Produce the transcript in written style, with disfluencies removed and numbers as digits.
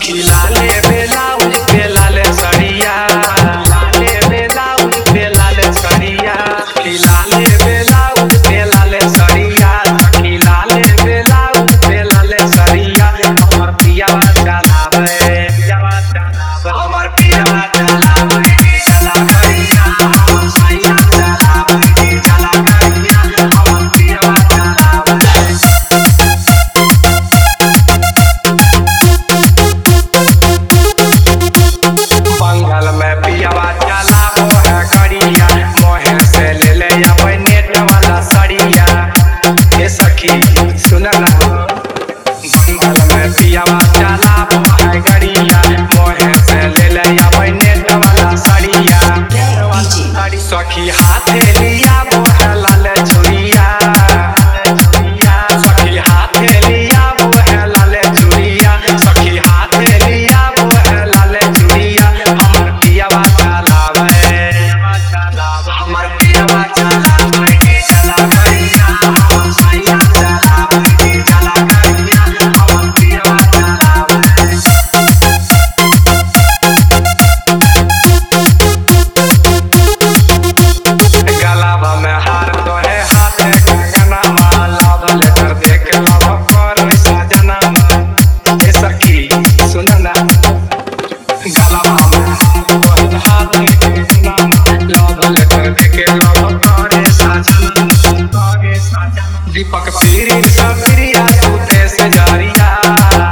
सखी लाले बेलाउज पे लाले सड़िया, लाले बेलाउज पे लाले सड़िया, सखी लाले बेलाउज पे लाले सड़िया, सखी लाले बेलाउज पे लाले सड़िया। हमर पियावा चलावे, हमर पियावा चलावे चला करिया, हमर सैया चलावे चला करिया, हमर पियावा चलावे। बंगाल में पियावा चलावो है करिया, मोहे से ले ले आवे नेट वाला सड़िया। हे सखी सुन ना, बंगाल में पियावा चलावो है करिया, मोहे से ले ले आवे नेट वाला सड़िया। सखी हाथे लिया वो है लाल चुड़िया, सखी हाथे लिया वो है लाल चुड़िया, सखी हाथे लिया वो है लाल चुड़िया। हमर पियावा चलावे, हमर पियावा चलावे चला करिया, हमर सैया चलावे चला करिया, हमर पियावा चलावे। गलावा में हार तो है हाथे कंगना माला, लेटर देख लव कर सजना। हे सखी सुन ना, गलावा में हार तो है हाथे कंगना, लव लेटर देख लव कर सजना। दीपक पीरी सपिरिया सूते से जारिया।